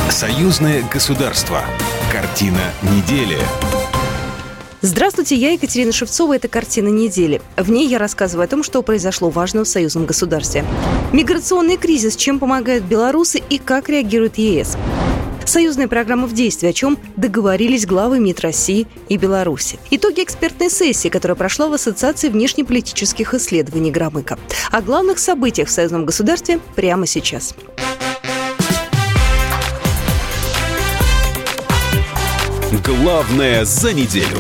Союзное государство. Картина недели. Здравствуйте, я Екатерина Шевцова. Это «Картина недели». В ней я рассказываю о том, что произошло важного в союзном государстве. Миграционный кризис, чем помогают белорусы и как реагирует ЕС. Союзная программа в действии, о чем договорились главы МИД России и Беларуси. Итоги экспертной сессии, которая прошла в Ассоциации внешнеполитических исследований Громыко. О главных событиях в союзном государстве прямо сейчас. Главное за неделю.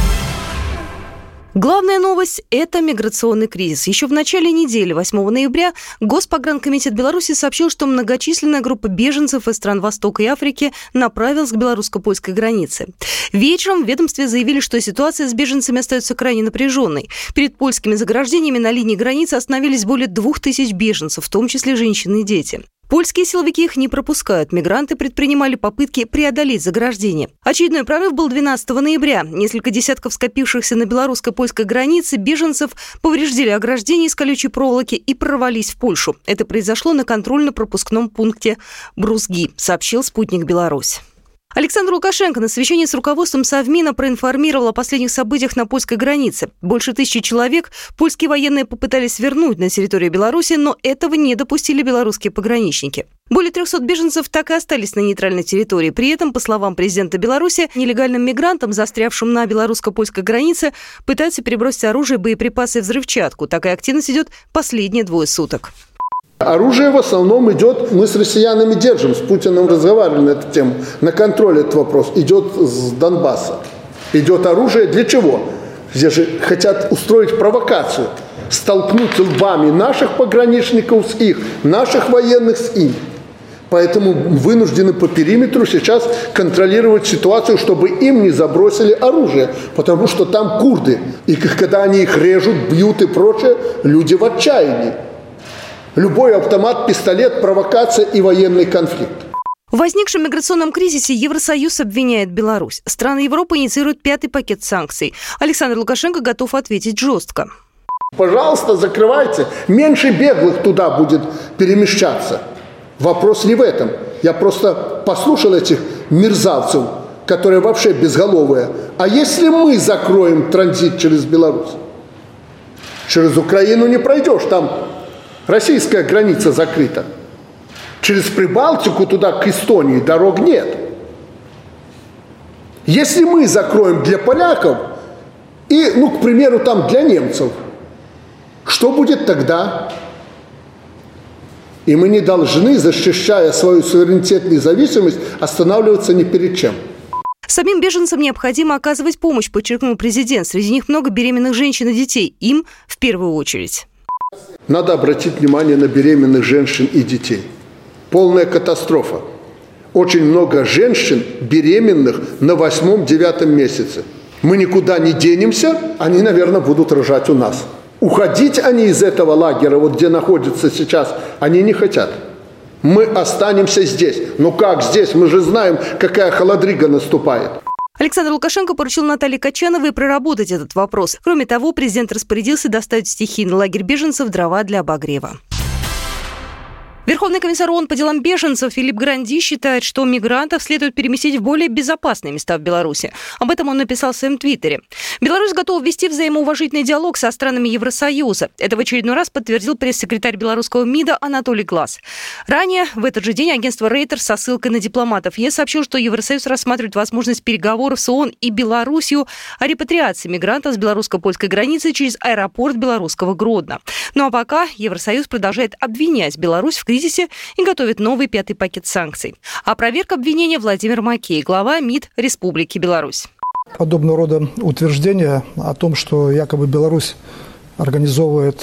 Главная новость – это миграционный кризис. Еще в начале недели, 8 ноября, Госпогранкомитет Беларуси сообщил, что многочисленная группа беженцев из стран Востока и Африки направилась к белорусско-польской границе. Вечером в ведомстве заявили, что ситуация с беженцами остается крайне напряженной. Перед польскими заграждениями на линии границы остановились более 2000 беженцев, в том числе женщины и дети. Польские силовики их не пропускают. Мигранты предпринимали попытки преодолеть заграждение. Очередной прорыв был 12 ноября. Несколько десятков скопившихся на белорусско-польской границе беженцев повреждали ограждение из колючей проволоки и прорвались в Польшу. Это произошло на контрольно-пропускном пункте Брузги, сообщил «Спутник Беларусь». Александр Лукашенко на совещании с руководством Совмина проинформировал о последних событиях на польской границе. Больше 1000 человек польские военные попытались вернуть на территорию Беларуси, но этого не допустили белорусские пограничники. Более 300 беженцев так и остались на нейтральной территории. При этом, по словам президента Беларуси, нелегальным мигрантам, застрявшим на белорусско-польской границе, пытаются перебросить оружие, боеприпасы и взрывчатку. Такая активность идет последние 2 суток. Оружие в основном идет, мы с россиянами держим, с Путиным разговаривали на эту тему, на контроль этот вопрос, идет с Донбасса. Идет оружие для чего? Здесь же хотят устроить провокацию, столкнуть лбами наших пограничников с их, наших военных с им. Поэтому вынуждены по периметру сейчас контролировать ситуацию, чтобы им не забросили оружие, потому что там курды. И когда они их режут, бьют и прочее, люди в отчаянии. Любой автомат, пистолет, провокация и военный конфликт. В возникшем миграционном кризисе Евросоюз обвиняет Беларусь. Страны Европы инициируют 5-й пакет санкций. Александр Лукашенко готов ответить жестко. Пожалуйста, закрывайте. Меньше беглых туда будет перемещаться. Вопрос не в этом. Я просто послушал этих мерзавцев, которые вообще безголовые. А если мы закроем транзит через Беларусь? Через Украину не пройдешь, там российская граница закрыта. Через Прибалтику туда, к Эстонии, дорог нет. Если мы закроем для поляков и, к примеру, там для немцев, что будет тогда? И мы не должны, защищая свою суверенитет и независимость, останавливаться ни перед чем. Самим беженцам необходимо оказывать помощь, подчеркнул президент. Среди них много беременных женщин и детей. Им в первую очередь. Надо обратить внимание на беременных женщин и детей. Полная катастрофа. Очень много женщин беременных на 8-9 месяце. Мы никуда не денемся, они, наверное, будут рожать у нас. Уходить они из этого лагеря, где находятся сейчас, они не хотят. Мы останемся здесь. Ну как здесь? Мы же знаем, какая холодрыга наступает. Александр Лукашенко поручил Наталье Качановой проработать этот вопрос. Кроме того, президент распорядился доставить в стихийный лагерь беженцев дрова для обогрева. Верховный комиссар ООН по делам беженцев Филипп Гранди считает, что мигрантов следует переместить в более безопасные места в Беларуси. Об этом он написал в своем твиттере. Беларусь готова вести взаимоуважительный диалог со странами Евросоюза. Это в очередной раз подтвердил пресс-секретарь белорусского МИДа Анатолий Глаз. Ранее в этот же день агентство Reuters со ссылкой на дипломатов ЕС сообщил, что Евросоюз рассматривает возможность переговоров с ООН и Белоруссию о репатриации мигрантов с белорусско-польской границы через аэропорт белорусского Гродно. Ну а пока Евросоюз продолжает обвинять Беларусь в кризисе и готовит новый 5-й пакет санкций. Опроверг обвинения Владимир Макей, глава МИД Республики Беларусь. Подобного рода утверждения о том, что якобы Беларусь организовывает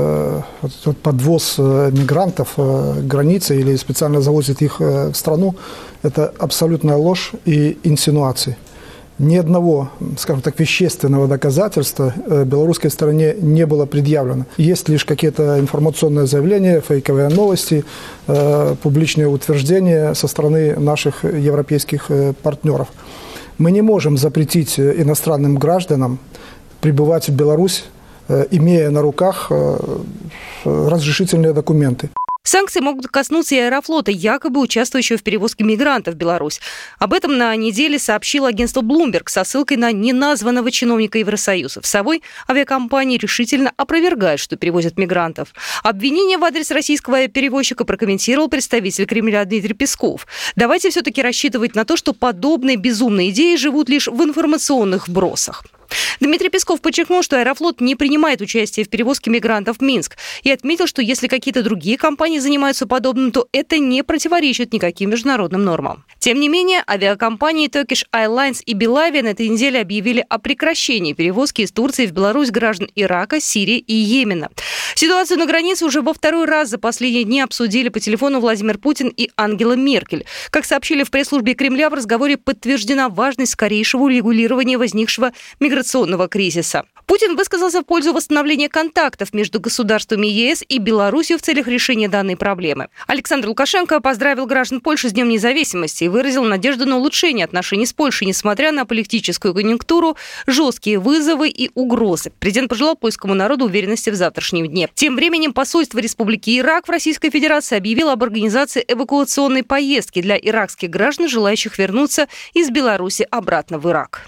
подвоз мигрантов к границе или специально завозит их в страну, это абсолютная ложь и инсинуации. Ни одного, скажем так, вещественного доказательства белорусской стороне не было предъявлено. Есть лишь какие-то информационные заявления, фейковые новости, публичные утверждения со стороны наших европейских партнеров. Мы не можем запретить иностранным гражданам прибывать в Беларусь, имея на руках разрешительные документы. Санкции могут коснуться и Аэрофлота, якобы участвующего в перевозке мигрантов в Беларусь. Об этом на неделе сообщило агентство Bloomberg со ссылкой на неназванного чиновника Евросоюза. В совой авиакомпании решительно опровергают, что перевозят мигрантов. Обвинение в адрес российского перевозчика прокомментировал представитель Кремля Дмитрий Песков. Давайте все-таки рассчитывать на то, что подобные безумные идеи живут лишь в информационных вбросах. Дмитрий Песков подчеркнул, что Аэрофлот не принимает участие в перевозке мигрантов в Минск и отметил, что если какие-то другие компании занимаются подобным, то это не противоречит никаким международным нормам. Тем не менее, авиакомпании Turkish Airlines и Belavia на этой неделе объявили о прекращении перевозки из Турции в Беларусь граждан Ирака, Сирии и Йемена. Ситуацию на границе уже во второй раз за последние дни обсудили по телефону Владимир Путин и Ангела Меркель. Как сообщили в пресс-службе Кремля, в разговоре подтверждена важность скорейшего урегулирования возникшего миграционного кризиса. Путин высказался в пользу восстановления контактов между государствами ЕС и Беларусью в целях решения данной проблемы. Александр Лукашенко поздравил граждан Польши с Днем независимости и выразил надежду на улучшение отношений с Польшей, несмотря на политическую конъюнктуру, жесткие вызовы и угрозы. Президент пожелал польскому народу уверенности в завтрашнем дне. Тем временем посольство Республики Ирак в Российской Федерации объявило об организации эвакуационной поездки для иракских граждан, желающих вернуться из Беларуси обратно в Ирак.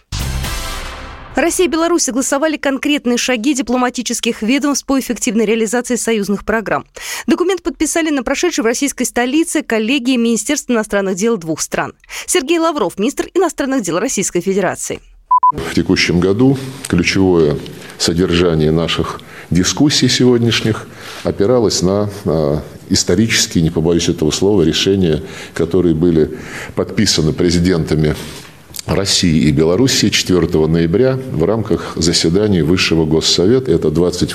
Россия и Беларусь согласовали конкретные шаги дипломатических ведомств по эффективной реализации союзных программ. Документ подписали на прошедшей в российской столице коллегии Министерства иностранных дел двух стран. Сергей Лавров, министр иностранных дел Российской Федерации. В текущем году ключевое содержание наших дискуссий сегодняшних опиралось на исторические, не побоюсь этого слова, решения, которые были подписаны президентами России и Белоруссии 4 ноября в рамках заседаний Высшего Госсовета. Это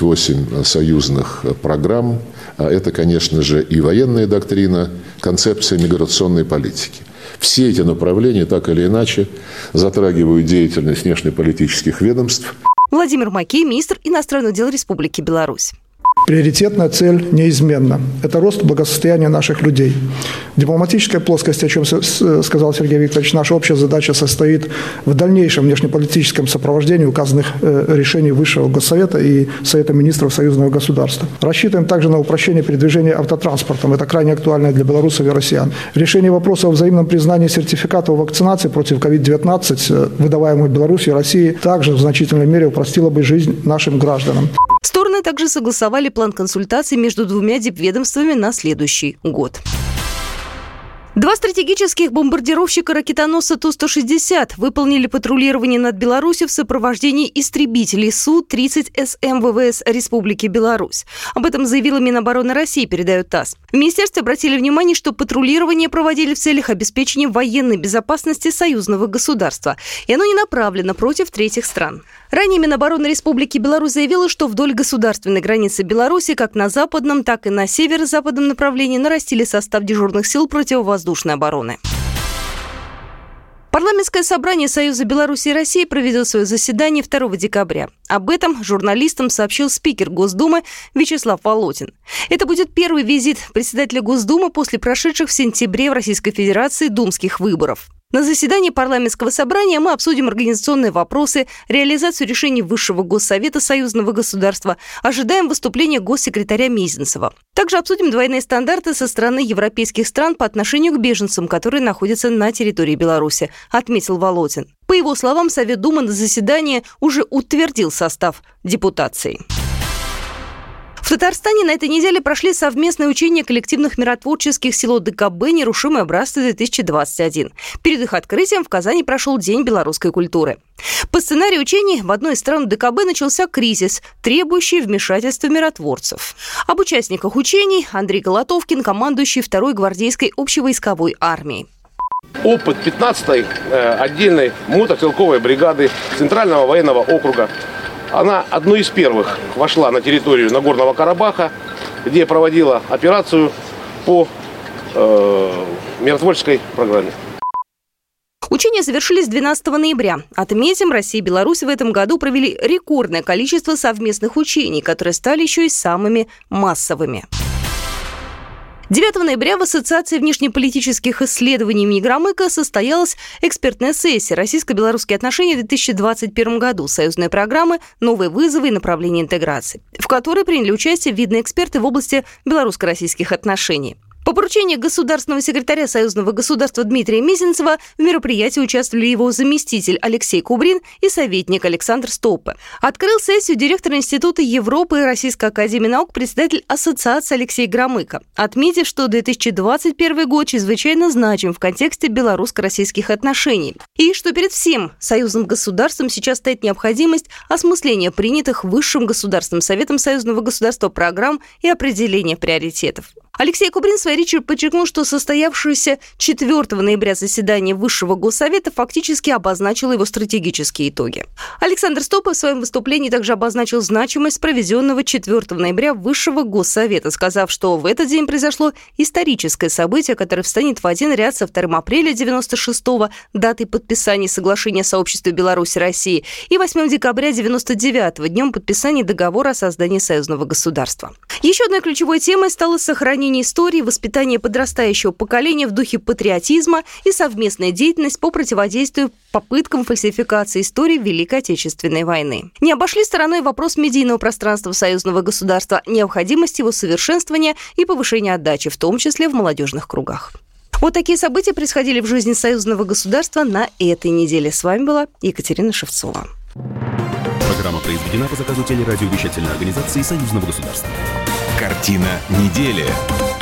28 союзных программ. Это, конечно же, и военная доктрина, концепция миграционной политики. Все эти направления так или иначе затрагивают деятельность внешнеполитических ведомств. Владимир Макей, министр иностранных дел Республики Беларусь. Приоритетная цель неизменна. Это рост благосостояния наших людей. В дипломатической плоскости, о чем сказал Сергей Викторович, наша общая задача состоит в дальнейшем внешнеполитическом сопровождении указанных решений Высшего Госсовета и Совета министров союзного государства. Рассчитываем также на упрощение передвижения автотранспортом. Это крайне актуально для белорусов и россиян. Решение вопроса о взаимном признании сертификатов вакцинации против COVID-19, выдаваемых Беларусью и Россией, также в значительной мере упростило бы жизнь нашим гражданам. Стороны также согласовали план консультаций между двумя дипведомствами на следующий год. Два стратегических бомбардировщика-ракетоносца Ту-160 выполнили патрулирование над Беларусью в сопровождении истребителей Су-30СМ ВВС Республики Беларусь. Об этом заявила Минобороны России, передает ТАСС. В министерстве обратили внимание, что патрулирование проводили в целях обеспечения военной безопасности союзного государства, и оно не направлено против третьих стран. Ранее Минобороны Республики Беларусь заявила, что вдоль государственной границы Беларуси как на западном, так и на северо-западном направлении нарастили состав дежурных сил противовоздушной обороны. Парламентское собрание Союза Беларуси и России проведет свое заседание 2 декабря. Об этом журналистам сообщил спикер Госдумы Вячеслав Володин. Это будет первый визит председателя Госдумы после прошедших в сентябре в Российской Федерации думских выборов. На заседании парламентского собрания мы обсудим организационные вопросы, реализацию решений Высшего Госсовета союзного государства, ожидаем выступления госсекретаря Мезенцева. Также обсудим двойные стандарты со стороны европейских стран по отношению к беженцам, которые находятся на территории Беларуси, отметил Володин. По его словам, Совет Думы на заседании уже утвердил состав депутации. В Татарстане на этой неделе прошли совместные учения коллективных миротворческих сил ДКБ «Нерушимое братство-2021». Перед их открытием в Казани прошел День белорусской культуры. По сценарию учений в одной из стран ДКБ начался кризис, требующий вмешательства миротворцев. Об участниках учений Андрей Голотовкин, командующий 2-й гвардейской общевойсковой армией. Опыт 15-й отдельной мотострелковой бригады Центрального военного округа. Она одной из первых вошла на территорию Нагорного Карабаха, где проводила операцию по миротворческой программе. Учения завершились 12 ноября. Отметим, Россия и Беларусь в этом году провели рекордное количество совместных учений, которые стали еще и самыми массовыми. 9 ноября в Ассоциации внешнеполитических исследований имени Громыка состоялась экспертная сессия «Российско-белорусские отношения в 2021 году. Союзные программы, новые вызовы и направления интеграции», в которой приняли участие видные эксперты в области белорусско-российских отношений. По поручению государственного секретаря Союзного государства Дмитрия Мезенцева в мероприятии участвовали его заместитель Алексей Кубрин и советник Александр Стопе. Открыл сессию директор Института Европы и Российской академии наук, председатель Ассоциации Алексей Громыко, отметив, что 2021 год чрезвычайно значим в контексте белорусско-российских отношений и что перед всем союзным государством сейчас стоит необходимость осмысления принятых Высшим государственным советом союзного государства программ и определения приоритетов. Алексей Кубрин в своей речи подчеркнул, что состоявшееся 4 ноября заседание Высшего Госсовета фактически обозначило его стратегические итоги. Александр Стопе в своем выступлении также обозначил значимость проведенного 4 ноября Высшего Госсовета, сказав, что в этот день произошло историческое событие, которое встанет в один ряд со 2 апреля 1996-го, датой подписания соглашения о сообществе Беларуси и России, и 8 декабря 1999-го, днем подписания договора о создании союзного государства. Еще одной ключевой темой стало сохранение истории, воспитание подрастающего поколения в духе патриотизма и совместная деятельность по противодействию попыткам фальсификации истории Великой Отечественной войны. Не обошли стороной вопрос медийного пространства союзного государства, необходимость его совершенствования и повышения отдачи, в том числе в молодежных кругах. Вот такие события происходили в жизни союзного государства на этой неделе. С вами была Екатерина Шевцова. Программа произведена по заказу телерадиовещательной организации Союзного государства. Картина недели.